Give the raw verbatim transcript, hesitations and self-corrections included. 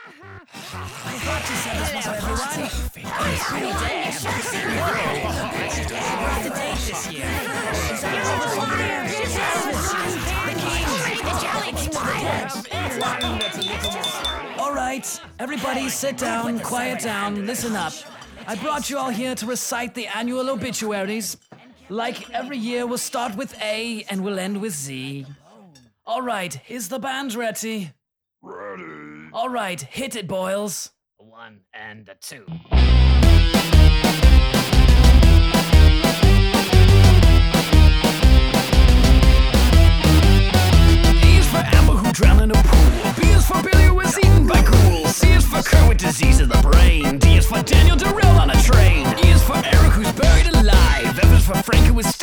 I thought you said this was everyone. It's pretty damn. What's the date this year? All right, everybody sit down, quiet down, listen up. I brought you all here to recite the annual obituaries. Like every year, we'll start with A and we'll end with Z. All right, is the band ready? Ready. All right, hit it, Boils. A one and a two. E is for Amber who drowned in a pool. B is for Billy who was eaten by ghouls. C is for Kurt with disease of the brain. D is for Daniel derailed on a train. E is for Eric who's buried alive. F is for Frank who was